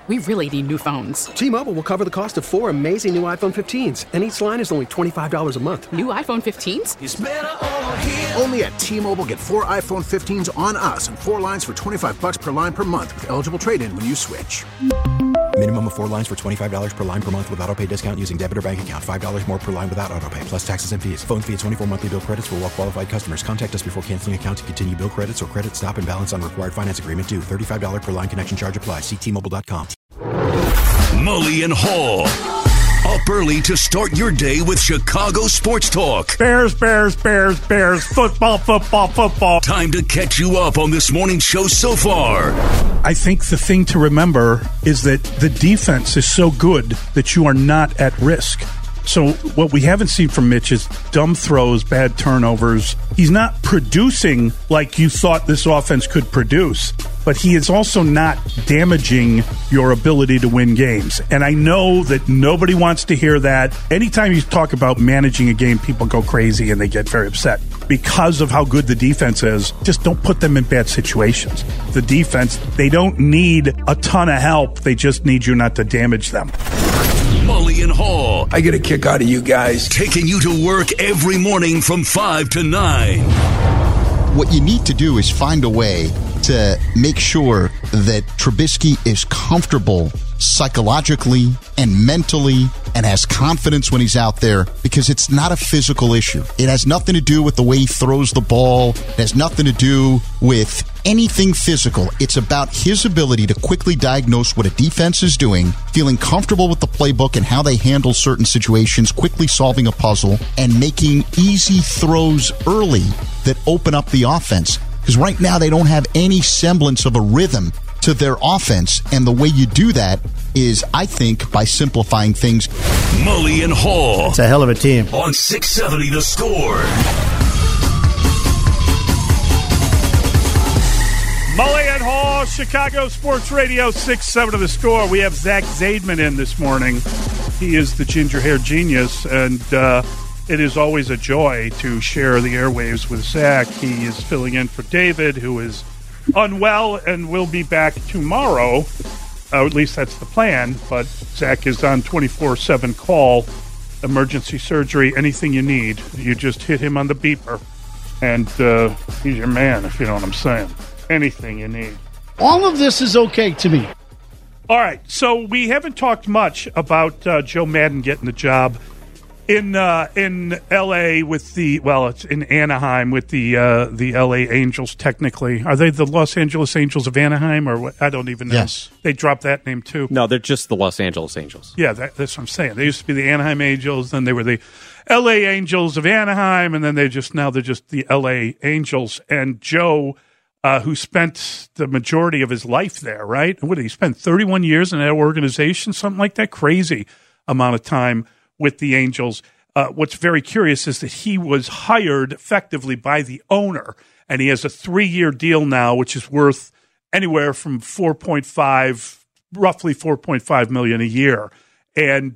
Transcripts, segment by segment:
We really need new phones. T-Mobile will cover the cost of 4 amazing new iPhone 15s, and each line is only $25 a month. New iPhone 15s? It's better over here. Only at T-Mobile, get 4 iPhone 15s on us and 4 lines for $25 per line per month with eligible trade-in when you switch. Minimum of 4 lines for $25 per line per month with autopay discount using debit or bank account. $5 more per line without autopay, plus taxes and fees. Phone fee at 24 monthly bill credits for well-qualified customers. Contact us before canceling account to continue bill credits or credit stop and balance on required finance agreement due. $35 per line connection charge applies. See T-Mobile.com. Mully and Hall. Up early to start your day with Chicago Sports Talk. Bears, football. Time to catch you up on this morning's show so far. I think the thing to remember is that the defense is so good that you are not at risk. So what we haven't seen from Mitch is dumb throws, bad turnovers. He's not producing like you thought this offense could produce, but he is also not damaging your ability to win games. And I know that nobody wants to hear that. Anytime you talk about managing a game, people go crazy and they get very upset because of how good the defense is. Just don't put them in bad situations. The defense, they don't need a ton of help. They just need you not to damage them. Mully and Hall. I get a kick out of you guys. Taking you to work every morning from 5 to 9. What you need to do is find a way to make sure that Trubisky is comfortable psychologically and mentally and has confidence when he's out there, because it's not a physical issue. It has nothing to do with the way he throws the ball. It has nothing to do with anything physical. It's about his ability to quickly diagnose what a defense is doing, feeling comfortable with the playbook and how they handle certain situations, quickly solving a puzzle, and making easy throws early that open up the offense. Because right now they don't have any semblance of a rhythm to their offense, and the way you do that is, I think, by simplifying things. Mully and Hall. It's a hell of a team. On 670 The Score. Mully and Hall, Chicago Sports Radio, 670 The Score. We have Zach Zaidman in this morning. He is the ginger-haired genius, and it is always a joy to share the airwaves with Zach. He is filling in for David, who is unwell and will be back tomorrow. At least that's the plan. But Zach is on 24/7 call, emergency surgery, anything you need. You just hit him on the beeper, and he's your man, if you know what I'm saying. Anything you need. All of this is okay to me. All right, so we haven't talked much about Joe Madden getting the job in L.A. with the, well, it's in Anaheim with the L.A. Angels. Technically, are they the Los Angeles Angels of Anaheim, or what? I don't even know. Yes, they dropped that name too. No, they're just the Los Angeles Angels. Yeah, that's what I'm saying. They used to be the Anaheim Angels, then they were the L.A. Angels of Anaheim, and then they're just the L.A. Angels. And Joe, who spent the majority of his life there, right? What did he spend 31 years in that organization, something like that? Crazy amount of time with the Angels. What's very curious is that he was hired effectively by the owner, and he has a 3-year deal now, which is worth anywhere from roughly $4.5 million a year. And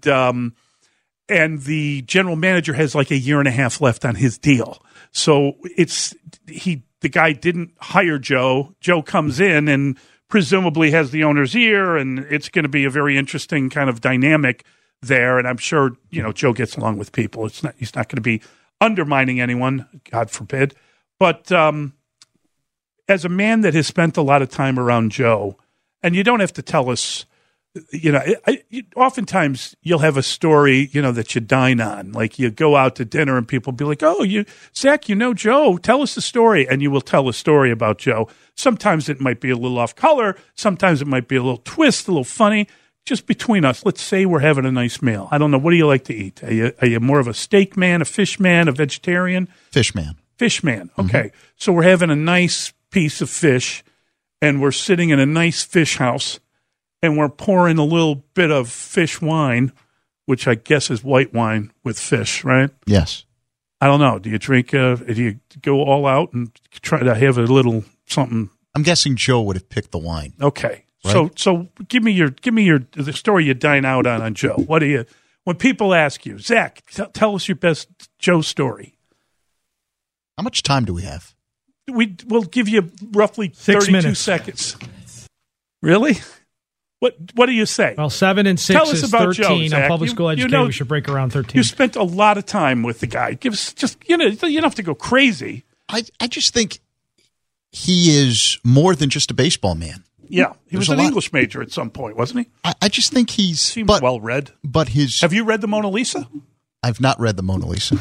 the general manager has like a year and a half left on his deal. So the guy didn't hire Joe. Joe comes in and presumably has the owner's ear, and it's going to be a very interesting kind of dynamic there. And I'm sure, Joe gets along with people. He's not going to be undermining anyone, God forbid. But as a man that has spent a lot of time around Joe, and you don't have to tell us, oftentimes you'll have a story, that you dine on. Like you go out to dinner and people be like, oh, Zach, Joe, tell us the story. And you will tell a story about Joe. Sometimes it might be a little off color. Sometimes it might be a little twist, a little funny. Just between us, let's say we're having a nice meal. I don't know. What do you like to eat? Are you more of a steak man, a fish man, a vegetarian? Fish man. Fish man. Okay. Mm-hmm. So we're having a nice piece of fish, and we're sitting in a nice fish house, and we're pouring a little bit of fish wine, which I guess is white wine with fish, right? Yes. I don't know. Do you drink? Do you go all out and try to have a little something? I'm guessing Joe would have picked the wine. Okay. Right. So give me the story you dine out on Joe. What do you, when people ask you, Zach, tell us your best Joe story. How much time do we have? We'll give you roughly 6 32 minutes. seconds. Really? What do you say? Well, 7 and 6 Tell us is about 13 Joe, on Zach. public school education. We should break around 13. You spent a lot of time with the guy. Give us just you don't have to go crazy. I just think he is more than just a baseball man. Yeah, he was an English major at some point, wasn't he? I just think seems well read. But have you read the Mona Lisa? I've not read the Mona Lisa.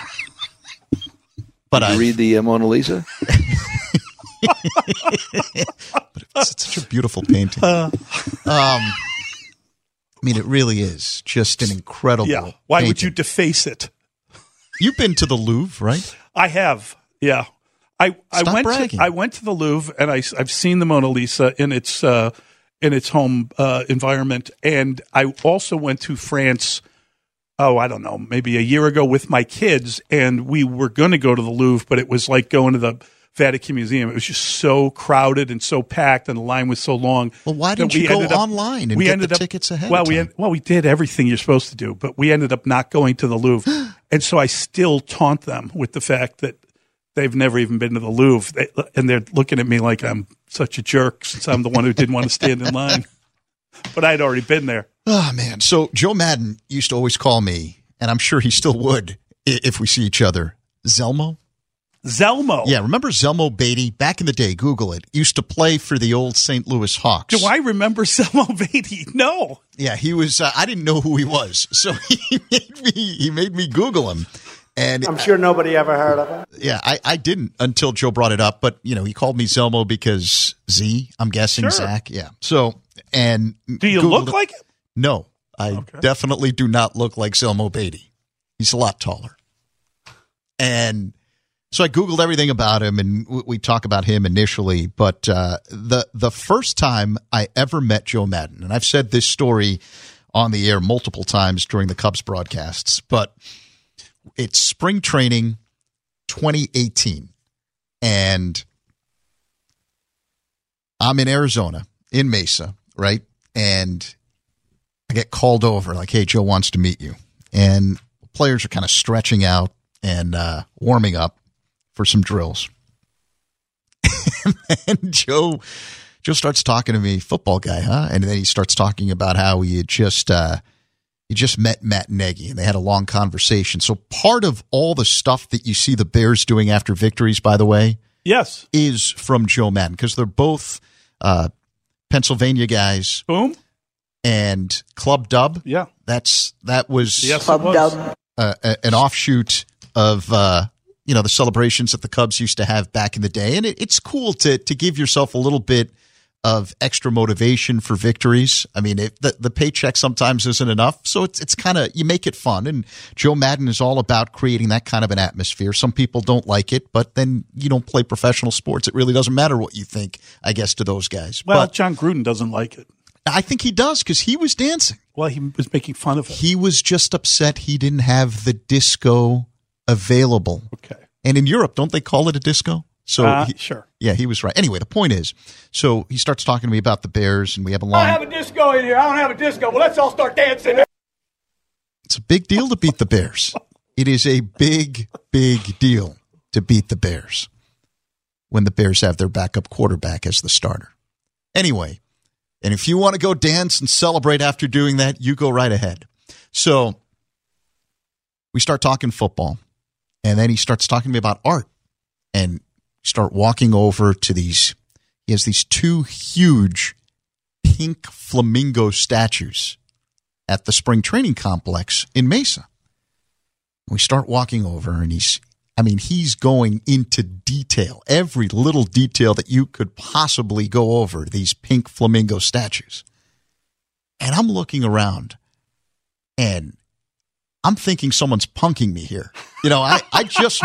But Did you read the Mona Lisa? But it's such a beautiful painting. I mean, it really is just an incredible. Yeah. Why painting. would you deface it? You've been to the Louvre, right? I have. Yeah. I went to the Louvre and I've seen the Mona Lisa in its home environment, and I also went to France. Oh, I don't know, maybe a year ago with my kids, and we were going to go to the Louvre, but it was like going to the Vatican Museum. It was just so crowded and so packed, and the line was so long. Well, why didn't you go online and get the tickets ahead of time? We did everything you're supposed to do, but we ended up not going to the Louvre. And so I still taunt them with the fact that they've never even been to the Louvre, and they're looking at me like I'm such a jerk since I'm the one who didn't want to stand in line. But I'd already been there. Oh, man. So Joe Madden used to always call me, and I'm sure he still would if we see each other, Zelmo. Zelmo? Yeah, remember Zelmo Beatty? Back in the day, Google it. Used to play for the old St. Louis Hawks. Do I remember Zelmo Beatty? No. Yeah, he was. I didn't know who he was, so he made me Google him. And I'm sure nobody ever heard of him. Yeah, I didn't until Joe brought it up. But, he called me Zelmo because Z, I'm guessing, sure. Zach. Yeah. So, and. Do you look like him? No, I definitely do not look like Zelmo Beatty. He's a lot taller. And so I Googled everything about him, and we talk about him initially. But the first time I ever met Joe Madden, and I've said this story on the air multiple times during the Cubs broadcasts, but it's spring training 2018, and I'm in Arizona, in Mesa, right? And I get called over, like, hey, Joe wants to meet you. And players are kind of stretching out and warming up for some drills. And Joe starts talking to me, football guy, huh? And then he starts talking about how he had just met Matt Nagy, and they had a long conversation. So part of all the stuff that you see the Bears doing after victories, by the way, yes, is from Joe Madden, because they're both Pennsylvania guys. Boom. And Club Dub. Yeah. That was Club Dub. An offshoot of the celebrations that the Cubs used to have back in the day. And it's cool to give yourself a little bit of extra motivation for victories. I mean, the paycheck sometimes isn't enough, so it's kind of, you make it fun. And Joe Madden is all about creating that kind of an atmosphere. Some people don't like it, but then you don't play professional sports. It really doesn't matter what you think, I guess, to those guys. Well, but John Gruden doesn't like it. I think he does, because he was dancing. Well, he was making fun of it. He was just upset he didn't have the disco available. Okay. And in Europe, don't they call it a disco? So sure. Yeah, he was right. Anyway, the point is, so he starts talking to me about the Bears, and we have a long. I have a disco in here. I don't have a disco. Well, let's all start dancing. It's a big deal to beat the Bears. It is a big, big deal to beat the Bears when the Bears have their backup quarterback as the starter. Anyway, and if you want to go dance and celebrate after doing that, you go right ahead. So we start talking football, and then he starts talking to me about art, and start walking over to he has these two huge pink flamingo statues at the spring training complex in Mesa. We start walking over, and he's going into detail, every little detail that you could possibly go over, these pink flamingo statues. And I'm looking around, and I'm thinking someone's punking me here. I just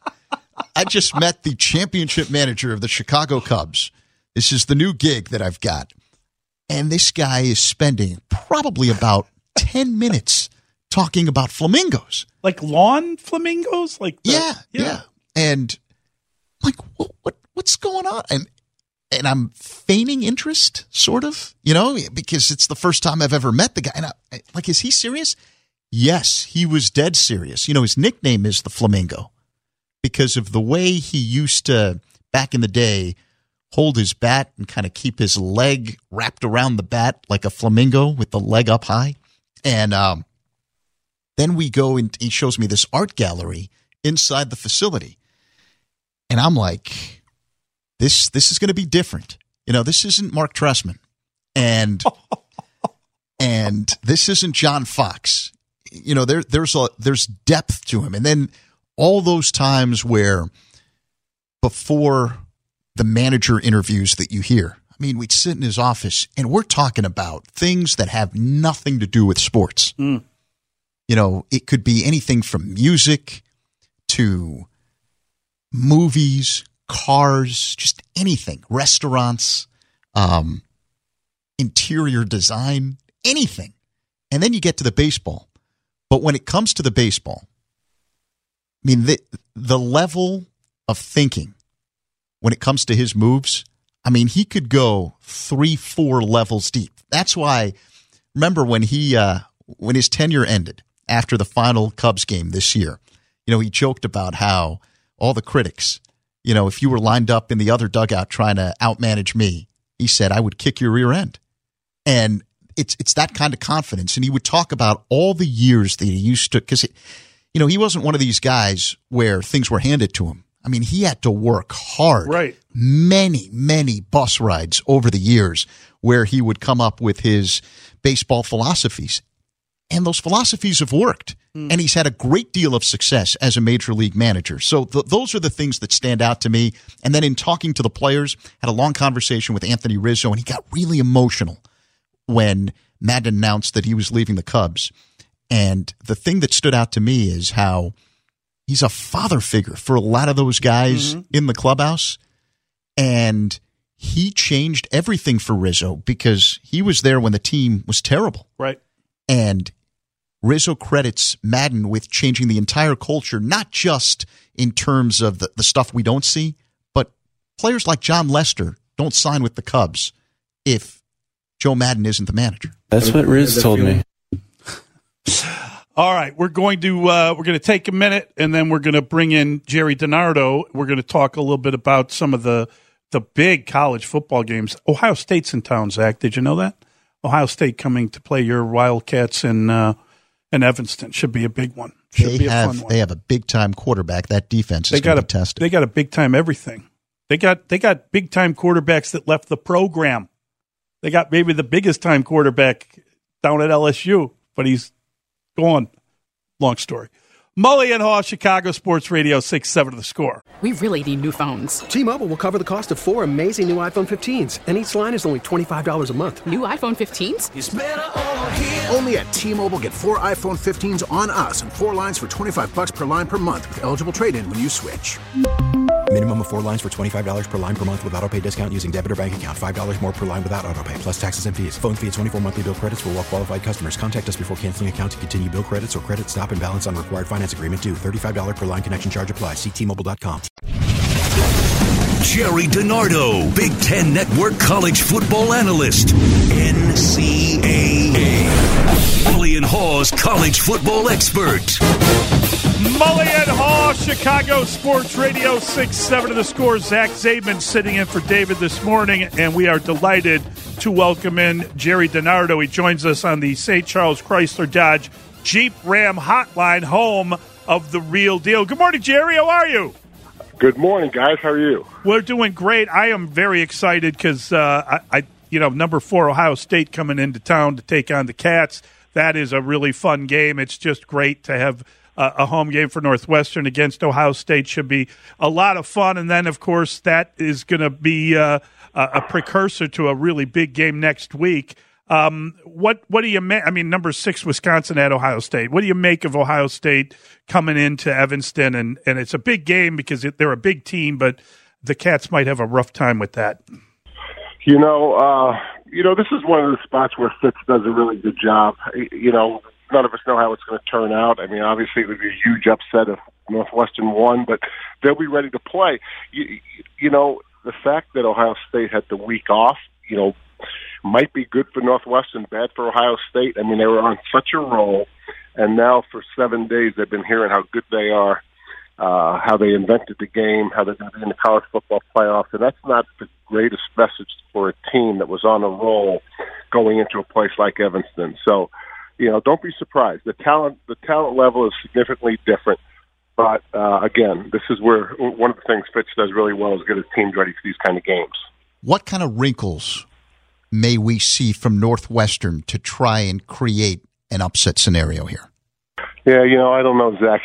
met the championship manager of the Chicago Cubs. This is the new gig that I've got. And this guy is spending probably about 10 minutes talking about flamingos. Like lawn flamingos? Yeah. And I'm like, what's going on? And I'm feigning interest, sort of, because it's the first time I've ever met the guy. And is he serious? Yes, he was dead serious. His nickname is the Flamingo, because of the way he used to, back in the day, hold his bat and kind of keep his leg wrapped around the bat like a flamingo with the leg up high. And then we go and he shows me this art gallery inside the facility. And I'm like, this is going to be different. This isn't Mark Trestman. And this isn't John Fox. There's depth to him. And then all those times where before the manager interviews that you hear, I mean, we'd sit in his office and we're talking about things that have nothing to do with sports. It could be anything from music to movies, cars, just anything, restaurants, interior design, anything. And then you get to the baseball. But when it comes to the baseball, I mean, the level of thinking when it comes to his moves, I mean, he could go 3-4 levels deep. That's why, remember when his tenure ended after the final Cubs game this year, he joked about how all the critics, if you were lined up in the other dugout trying to outmanage me, he said, I would kick your rear end. And it's that kind of confidence. And he would talk about all the years that he used to, because, he wasn't one of these guys where things were handed to him. I mean, he had to work hard. Right. Many, many bus rides over the years where he would come up with his baseball philosophies. And those philosophies have worked. And he's had a great deal of success as a major league manager. So those are the things that stand out to me. And then in talking to the players, had a long conversation with Anthony Rizzo, and he got really emotional when Maddon announced that he was leaving the Cubs. And the thing that stood out to me is how he's a father figure for a lot of those guys in the clubhouse. And he changed everything for Rizzo because he was there when the team was terrible. Right. And Rizzo credits Maddon with changing the entire culture, not just in terms of the stuff we don't see, but players like John Lester don't sign with the Cubs if Joe Maddon isn't the manager. That's what Riz told me. All right, we're going to take a minute, and then we're going to bring in Jerry DiNardo. We're going to talk a little bit about some of the big college football games. Ohio State's in town, Zach. Did you know that? Ohio State coming to play your Wildcats in Evanston. Should be a big one. They have a big-time quarterback. That defense is going to be tested. They got a big-time everything. They got big-time quarterbacks that left the program. They got maybe the biggest-time quarterback down at LSU, but he's gone. Long story. Mully and Haw, Chicago Sports Radio 6-7 The Score. We really need new phones. T-Mobile will cover the cost of 4 amazing new iPhone 15s, and each line is only $25 a month. New iPhone 15s? It's better over here. Only at T-Mobile, get 4 iPhone 15s on us and 4 lines for $25 per line per month with eligible trade-in when you switch. Minimum of 4 lines for $25 per line per month with autopay discount using debit or bank account. $5 more per line without autopay, plus taxes and fees. Phone fee at 24 monthly bill credits for well-qualified customers. Contact us before canceling account to continue bill credits or credit stop and balance on required finance agreement due. $35 per line connection charge applies. See T-Mobile.com. Jerry DiNardo, Big Ten Network college football analyst, NCAA. Mully and Haw's college football expert. Mully and Haw, Chicago Sports Radio 6-7 The Score. Zach Zaidman sitting in for David this morning, and we are delighted to welcome in Jerry DiNardo. He joins us on the St. Charles Chrysler Dodge Jeep Ram Hotline, home of the real deal. Good morning, Jerry. How are you? Good morning, guys. How are you? We're doing great. I am very excited because number 4 Ohio State coming into town to take on the Cats. That is a really fun game. It's just great to have a home game for Northwestern against Ohio State. Should be a lot of fun. And then, of course, that is going to be a precursor to a really big game next week. What do you make? I mean, number 6 Wisconsin at Ohio State. What do you make of Ohio State coming into Evanston? And it's a big game because they're a big team, but the Cats might have a rough time with that. This is one of the spots where Fitz does a really good job. None of us know how it's going to turn out. I mean, obviously it would be a huge upset if Northwestern won, but they'll be ready to play. The fact that Ohio State had the week off, might be good for Northwestern, bad for Ohio State. I mean, they were on such a roll, and now for 7 days they've been hearing how good they are. how they invented the game, how they're going to be in the college football playoffs, and that's not the greatest message for a team that was on a roll going into a place like Evanston. So, don't be surprised. The talent level is significantly different. But, again, this is where one of the things Fitz does really well is get his teams ready for these kind of games. What kind of wrinkles may we see from Northwestern to try and create an upset scenario here? Yeah, I don't know, Zach.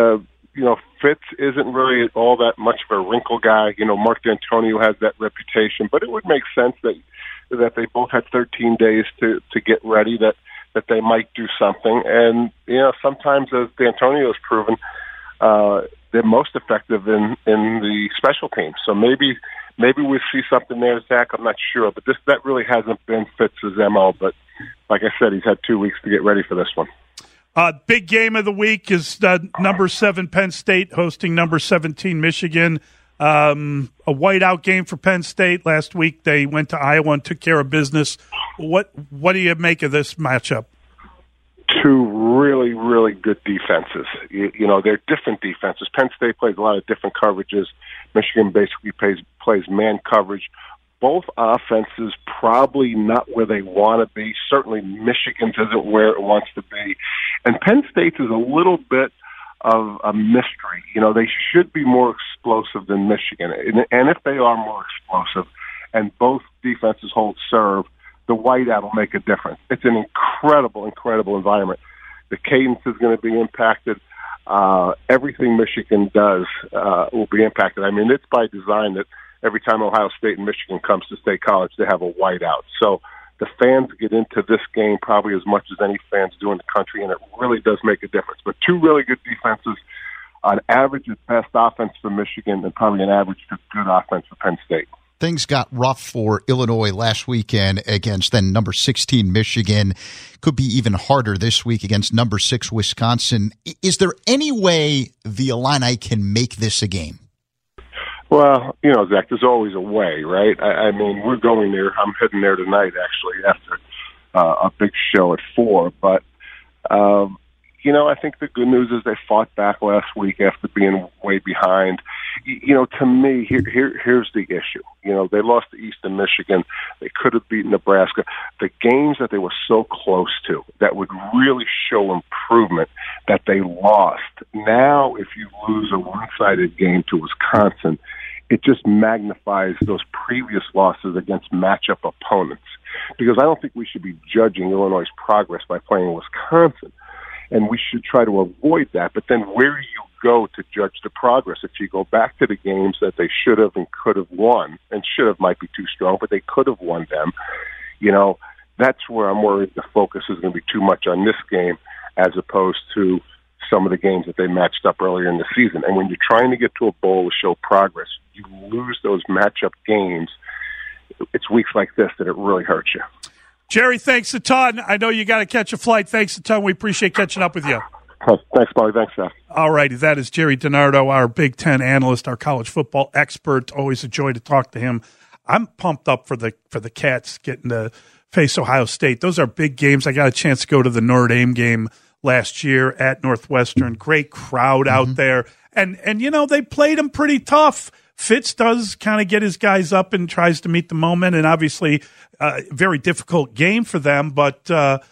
Fitz isn't really all that much of a wrinkle guy. Mark D'Antonio has that reputation, but it would make sense that they both had 13 days to get ready, that they might do something. And, sometimes, as D'Antonio's proven, they're most effective in the special teams. So maybe we see something there, Zach. I'm not sure, but that really hasn't been Fitz's MO. But like I said, he's had 2 weeks to get ready for this one. Big game of the week is number 7 Penn State hosting number 17 Michigan. A whiteout game for Penn State last week. They went to Iowa and took care of business. What do you make of this matchup? Two really, really good defenses. They're different defenses. Penn State plays a lot of different coverages. Michigan basically plays man coverage. Both offenses probably not where they want to be. Certainly Michigan's isn't where it wants to be. And Penn State's is a little bit of a mystery. They should be more explosive than Michigan. And if they are more explosive and both defenses hold serve, the whiteout will make a difference. It's an incredible, incredible environment. The cadence is going to be impacted. Everything Michigan does will be impacted. I mean, it's by design that every time Ohio State and Michigan comes to State College, they have a whiteout. So the fans get into this game probably as much as any fans do in the country, and it really does make a difference. But two really good defenses, on average at best offense for Michigan, and probably an average to good offense for Penn State. Things got rough for Illinois last weekend against then number 16 Michigan. Could be even harder this week against number 6 Wisconsin. Is there any way the Illini can make this a game? Well, Zach, there's always a way, right? I mean, we're going there. I'm heading there tonight, actually, after a big show at 4. But, I think the good news is they fought back last week after being way behind. To me, here's the issue. They lost to Eastern Michigan. They could have beaten Nebraska. The games that they were so close to that would really show improvement that they lost. Now, if you lose a one-sided game to Wisconsin, it just magnifies those previous losses against matchup opponents. Because I don't think we should be judging Illinois' progress by playing Wisconsin. And we should try to avoid that. But then where do you go to judge the progress? If you go back to the games that they should have and could have won, and should have might be too strong, but they could have won them, that's where I'm worried the focus is going to be too much on this game as opposed to some of the games that they matched up earlier in the season. And when you're trying to get to a bowl to show progress, you lose those matchup games. It's weeks like this that it really hurts you. Jerry, thanks a ton. I know you got to catch a flight. Thanks a ton. We appreciate catching up with you. Thanks, Molly. Thanks, Seth. All righty. That is Jerry DiNardo, our Big Ten analyst, our college football expert. Always a joy to talk to him. I'm pumped up for the Cats getting to face Ohio State. Those are big games. I got a chance to go to the Notre Dame game last year at Northwestern. Great crowd out there. And they played them pretty tough. Fitz does kind of get his guys up and tries to meet the moment, and obviously very difficult game for them. But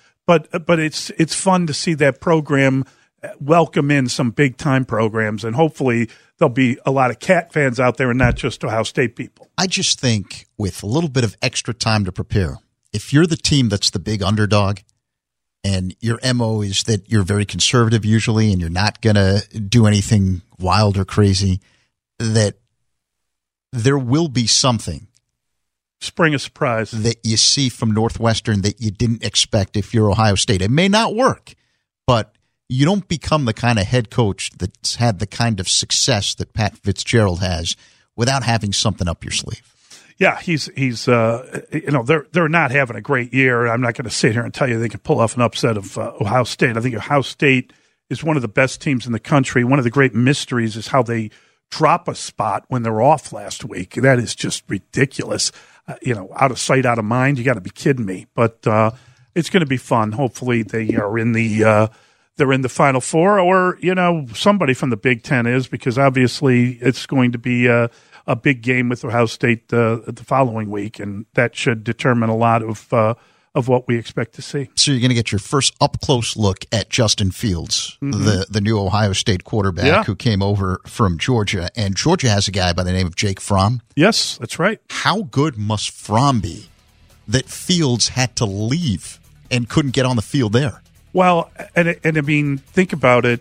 it's fun to see that program welcome in some big time programs, and hopefully there'll be a lot of Cat fans out there and not just Ohio State people. I just think with a little bit of extra time to prepare, if you're the team that's the big underdog, and your MO is that you're very conservative usually, and you're not going to do anything wild or crazy, that there will be something. Spring a surprise. That you see from Northwestern that you didn't expect if you're Ohio State. It may not work, but you don't become the kind of head coach that's had the kind of success that Pat Fitzgerald has without having something up your sleeve. Yeah, he's they're not having a great year. I'm not going to sit here and tell you they can pull off an upset of Ohio State. I think Ohio State is one of the best teams in the country. One of the great mysteries is how they drop a spot when they're off last week. That is just ridiculous. Out of sight, out of mind. You got to be kidding me. But it's going to be fun. Hopefully they are in the they're in the Final Four, or, somebody from the Big Ten is, because obviously it's going to be a big game with Ohio State the following week, and that should determine a lot of what we expect to see. So you're going to get your first up-close look at Justin Fields, the new Ohio State quarterback who came over from Georgia, and Georgia has a guy by the name of Jake Fromm. Yes, that's right. How good must Fromm be that Fields had to leave and couldn't get on the field there? Well, and I mean, think about it.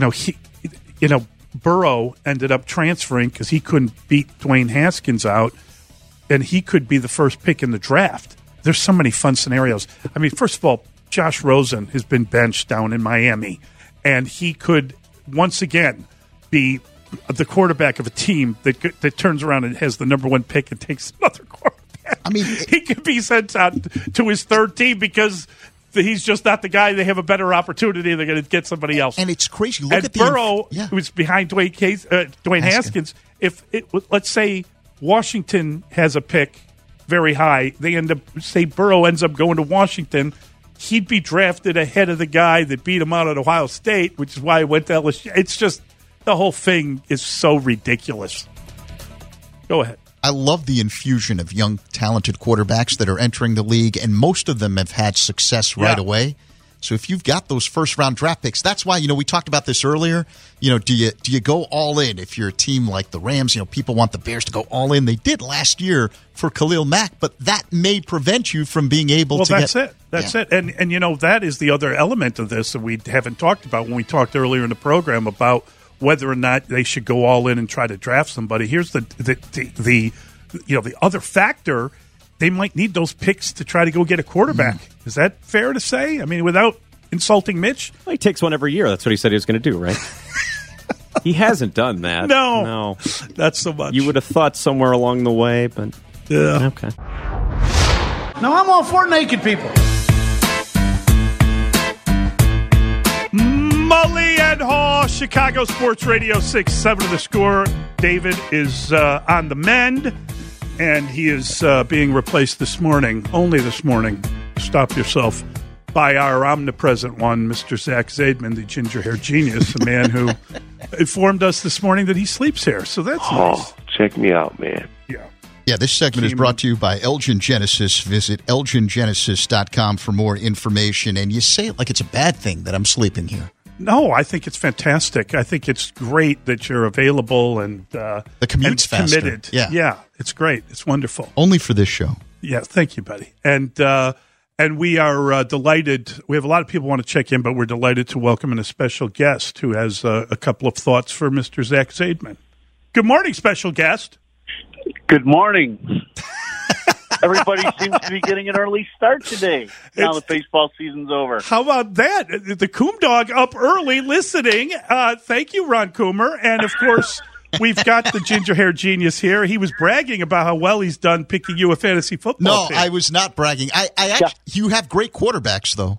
Burrow ended up transferring because he couldn't beat Dwayne Haskins out, and he could be the first pick in the draft. There's so many fun scenarios. I mean, first of all, Josh Rosen has been benched down in Miami, and he could once again be the quarterback of a team that turns around and has the number one pick and takes another quarterback. I mean, he could be sent out to his third team because he's just not the guy. They have a better opportunity. They're going to get somebody else. And it's crazy. Look and at Burrow, who's behind Dwayne Haskins. If let's say Washington has a pick very high, Burrow ends up going to Washington, he'd be drafted ahead of the guy that beat him out at Ohio State, which is why he went to LSU. It's just, the whole thing is so ridiculous. Go ahead. I love the infusion of young, talented quarterbacks that are entering the league, and most of them have had success right away. So if you've got those first-round draft picks, that's why, we talked about this earlier. Do you go all in if you're a team like the Rams? People want the Bears to go all in. They did last year for Khalil Mack, but that may prevent you from being able to get... Well, that's it. And that is the other element of this that we haven't talked about when we talked earlier in the program about whether or not they should go all in and try to draft somebody. Here's the other factor. They might need those picks to try to go get a quarterback. Is that fair to say? I mean, without insulting Mitch? Well, he takes one every year. That's what he said he was going to do, right? He hasn't done that. No, not so much. You would have thought somewhere along the way, but yeah. Okay. Now, I'm all for naked people. Mully and Haw, Chicago Sports Radio 6-7 of the score. David is on the mend, and he is being replaced only this morning, stop yourself, by our omnipresent one, Mr. Zach Zaidman, the ginger hair genius, a man who informed us this morning that he sleeps here. So that's nice. Check me out, man. Yeah, this segment is brought to you by Elgin Genesis. Visit elgingenesis.com for more information. And you say it like it's a bad thing that I'm sleeping here. No, I think it's fantastic. I think it's great that you're available and the commute's faster. Committed. Yeah, it's great. It's wonderful. Only for this show. Yeah, thank you, buddy. And we are delighted. We have a lot of people want to check in, but we're delighted to welcome in a special guest who has a couple of thoughts for Mr. Zach Zaidman. Good morning, special guest. Good morning. Everybody seems to be getting an early start today. Now the baseball season's over. How about that? The Coom Dog up early listening. Thank you, Ron Coomer. And, of course, we've got the ginger hair genius here. He was bragging about how well he's done picking you a fantasy football team. No, I was not bragging. I actually, you have great quarterbacks, though.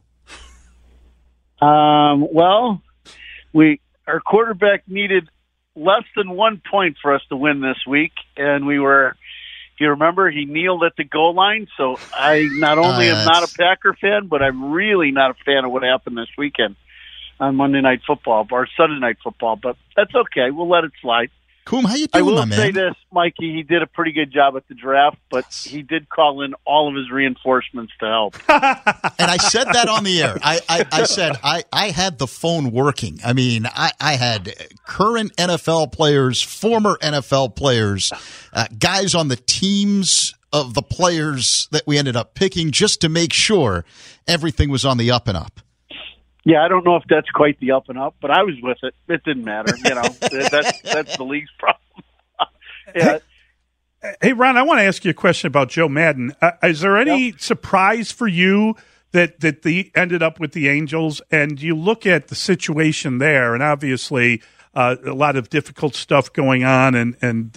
Well, our quarterback needed less than 1 point for us to win this week, and we were... If you remember, he kneeled at the goal line, so I not only am not a Packer fan, but I'm really not a fan of what happened this weekend on Monday Night Football, or Sunday Night Football, but that's okay. We'll let it slide. Coom, how you doing, my man? I will say this, Mikey, he did a pretty good job at the draft, but he did call in all of his reinforcements to help. And I said that on the air. I said I had the phone working. I mean, I had current NFL players, former NFL players, guys on the teams of the players that we ended up picking just to make sure everything was on the up and up. Yeah, I don't know if that's quite the up and up, but I was with it. It didn't matter. That's the league's problem. Yeah. Hey, Ron, I want to ask you a question about Joe Madden. Is there any surprise for you that they ended up with the Angels? And you look at the situation there, and obviously a lot of difficult stuff going on, and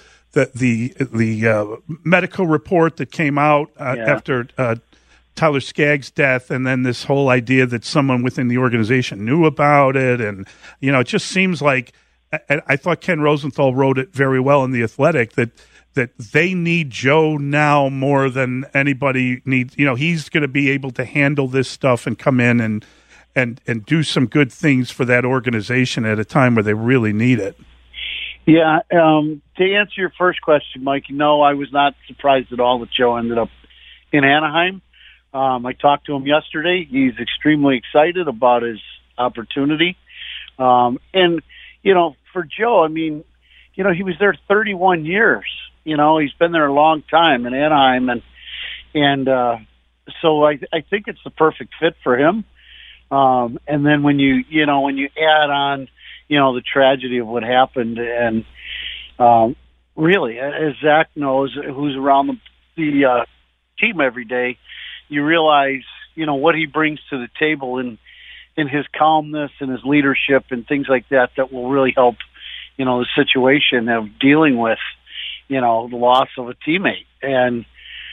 the medical report that came out after Tyler Skaggs' death, and then this whole idea that someone within the organization knew about it. And, it just seems like, I thought Ken Rosenthal wrote it very well in The Athletic, that they need Joe now more than anybody needs. He's going to be able to handle this stuff and come in and do some good things for that organization at a time where they really need it. Yeah, to answer your first question, Mike, no, I was not surprised at all that Joe ended up in Anaheim. I talked to him yesterday. He's extremely excited about his opportunity. And, for Joe, I mean, he was there 31 years. He's been there a long time in Anaheim. And so I think it's the perfect fit for him. And then when you add on, the tragedy of what happened, and really, as Zach knows, who's around the team every day, you realize, what he brings to the table in his calmness and his leadership and things like that will really help, the situation of dealing with, the loss of a teammate. And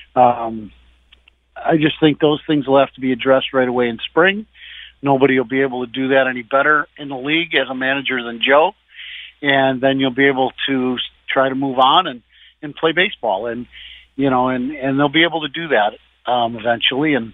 I just think those things will have to be addressed right away in spring. Nobody will be able to do that any better in the league as a manager than Joe. And then you'll be able to try to move on and play baseball. And, and they'll be able to do that eventually. And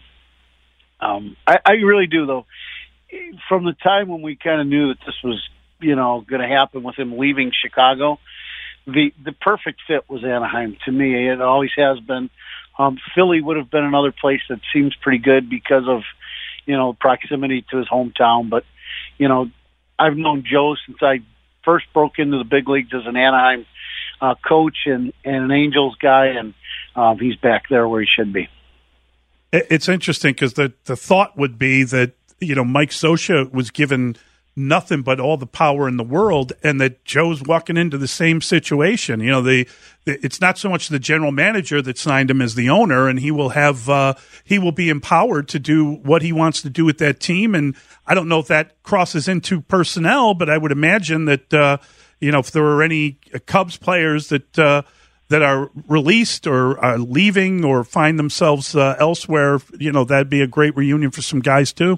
I really do, though. From the time when we kind of knew that this was, going to happen with him leaving Chicago, the perfect fit was Anaheim to me. It always has been. Philly would have been another place that seems pretty good because of, proximity to his hometown. But, I've known Joe since I first broke into the big leagues as an Anaheim coach and an Angels guy, and he's back there where he should be. It's interesting because the thought would be that, Mike Scioscia was given nothing but all the power in the world, and that Joe's walking into the same situation. It's not so much the general manager that signed him as the owner, and he will be empowered to do what he wants to do with that team. And I don't know if that crosses into personnel, but I would imagine that if there were any Cubs players that are released or are leaving or find themselves elsewhere, that'd be a great reunion for some guys too.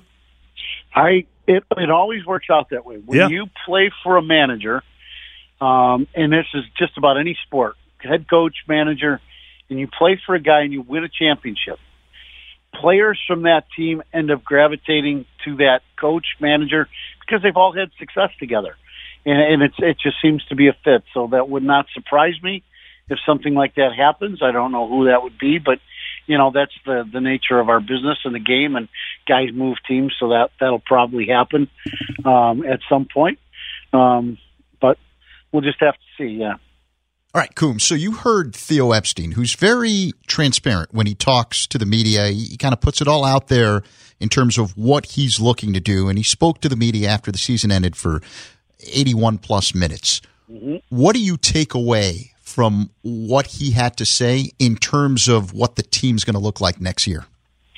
It always works out that way. When you play for a manager, and this is just about any sport, head coach, manager, and you play for a guy and you win a championship, players from that team end up gravitating to that coach, manager, because they've all had success together. And it just seems to be a fit. So that would not surprise me if something like that happens. I don't know who that would be, but that's the nature of our business and the game, and guys move teams, so that'll probably happen at some point. But we'll just have to see, yeah. All right, Coombs, so you heard Theo Epstein, who's very transparent when he talks to the media. He kind of puts it all out there in terms of what he's looking to do, and he spoke to the media after the season ended for 81-plus minutes. Mm-hmm. What do you take away from what he had to say in terms of what the team's going to look like next year?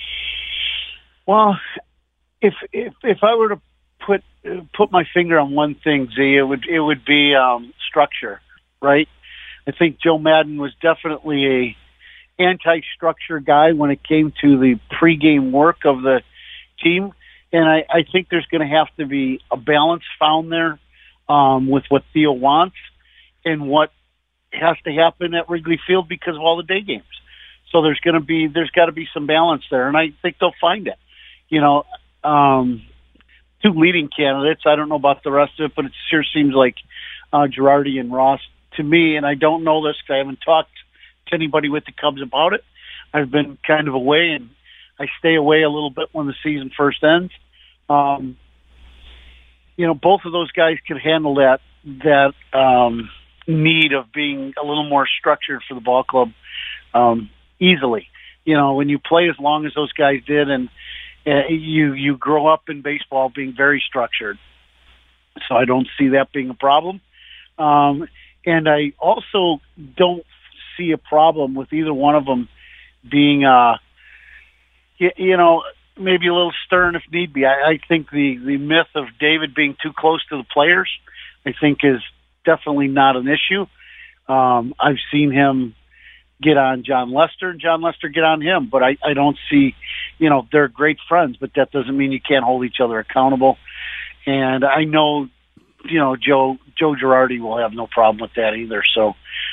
Well, if I were to put my finger on one thing, Z, it would be structure, right? I think Joe Madden was definitely a anti-structure guy when it came to the pregame work of the team, and I think there's going to have to be a balance found there with what Theo wants and what has to happen at Wrigley Field because of all the day games. So there's got to be some balance there, and I think they'll find it. Two leading candidates. I don't know about the rest of it, but it sure seems like Girardi and Ross to me. And I don't know this because I haven't talked to anybody with the Cubs about it. I've been kind of away, and I stay away a little bit when the season first ends. Both of those guys can handle that need of being a little more structured for the ball club easily. When you play as long as those guys did, and you grow up in baseball being very structured. So I don't see that being a problem. And I also don't see a problem with either one of them being, maybe a little stern if need be. I think the myth of David being too close to the players, I think, is definitely not an issue. I've seen him get on John Lester and John Lester get on him, but I don't see, they're great friends, but that doesn't mean you can't hold each other accountable. And I know, Joe Girardi will have no problem with that either. So,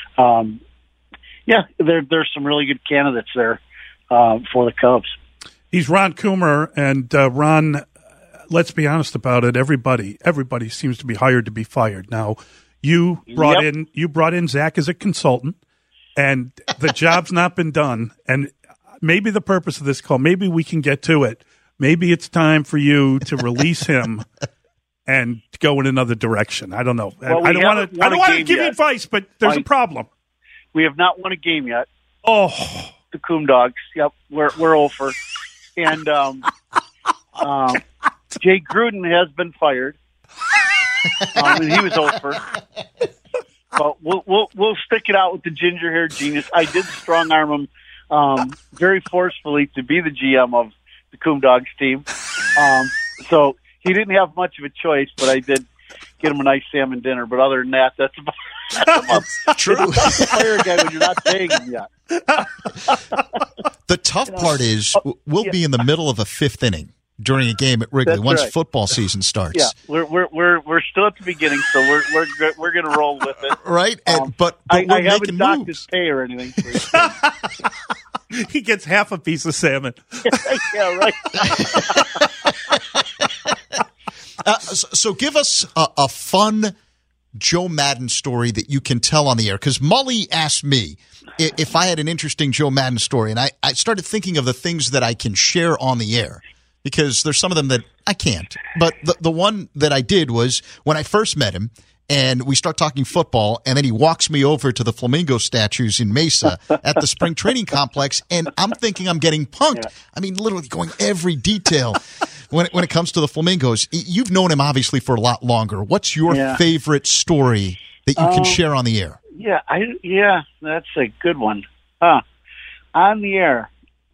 there's some really good candidates there for the Cubs. He's Ron Coomer, and Ron, let's be honest about it. Everybody seems to be hired to be fired. Now, you brought in Zach as a consultant, and the job's not been done. And maybe the purpose of this call, maybe we can get to it. Maybe it's time for you to release him and go in another direction. I don't know. Well, I don't want to give you advice, but there's a problem. We have not won a game yet. Oh, the Coom Dogs. Yep, we're over. And Jay Gruden has been fired. And he was over. But we'll stick it out with the ginger hair genius. I did strong arm him very forcefully to be the GM of the Coom Dogs team. So he didn't have much of a choice, but I did get him a nice salmon dinner. But other than that, that's about true. It's tough to fire a guy when you're not paying him yet. The tough part is we'll be in the middle of a fifth inning during a game at Wrigley once football season starts. Yeah, we're still at the beginning, so we're going to roll with it, right? But I haven't docked his pay or anything. He gets half a piece of salmon. Yeah, right. So give us a fun Joe Madden story that you can tell on the air. Because Mully asked me if I had an interesting Joe Madden story, and I started thinking of the things that I can share on the air, because there's some of them that I can't. But the one that I did was when I first met him, and we start talking football, and then he walks me over to the flamingo statues in Mesa at the spring training complex, and I'm thinking I'm getting punked. Yeah. I mean, literally going every detail when it comes to the flamingos. You've known him, obviously, for a lot longer. What's your favorite story that you can share on the air? Yeah, that's a good one. On the air.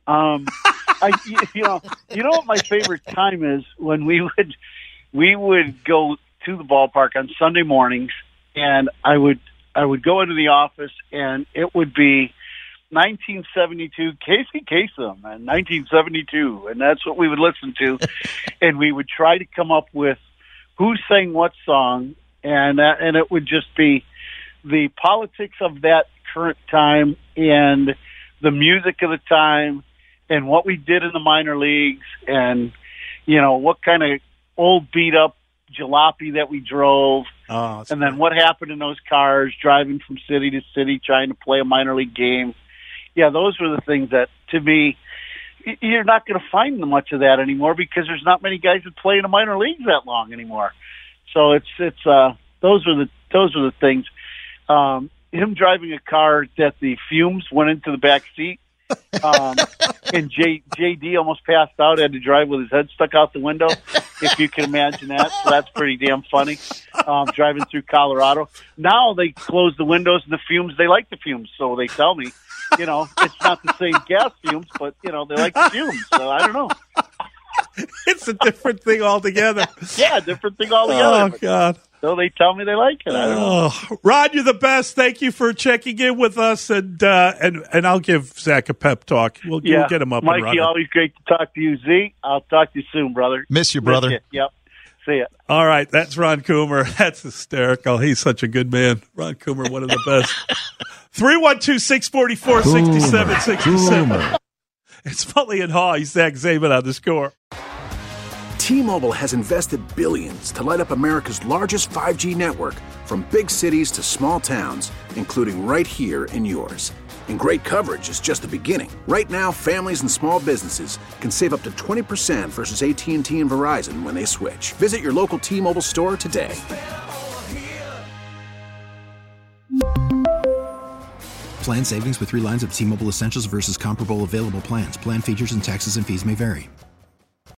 You know what my favorite time is? When we would go to the ballpark on Sunday mornings, and I would go into the office, and it would be 1972 Casey Kasem and 1972, and that's what we would listen to, and we would try to come up with who sang what song, and it would just be the politics of that current time and the music of the time and what we did in the minor leagues, and what kind of old beat up jalopy that we drove, and then what happened in those cars driving from city to city trying to play a minor league game. Yeah, those were the things that, to me, you're not going to find much of that anymore because there's not many guys that play in the minor leagues that long anymore. So it's those are the things. Him driving a car that the fumes went into the back seat. And JD almost passed out, had to drive with his head stuck out the window, if you can imagine that. So that's pretty damn funny, driving through Colorado. Now they close the windows and the fumes, they like the fumes, so they tell me. It's not the same gas fumes, but, they like the fumes, so I don't know. It's a different thing altogether. Yeah, different thing altogether. Oh, God. So they tell me they like it. I don't know. Ron, you're the best. Thank you for checking in with us, and I'll give Zach a pep talk. We'll get him up Mikey, and running. Always great to talk to you, Z. I'll talk to you soon, brother. Miss you, brother. Miss you. Yep. See ya. All right, that's Ron Coomer. That's hysterical. He's such a good man. Ron Coomer, one of the best. 312-644-6767. It's Mully and Haw. He's Zach Zabin on The Score. T-Mobile has invested billions to light up America's largest 5G network, from big cities to small towns, including right here in yours. And great coverage is just the beginning. Right now, families and small businesses can save up to 20% versus AT&T and Verizon when they switch. Visit your local T-Mobile store today. Plan savings with 3 lines of T-Mobile Essentials versus comparable available plans. Plan features and taxes and fees may vary.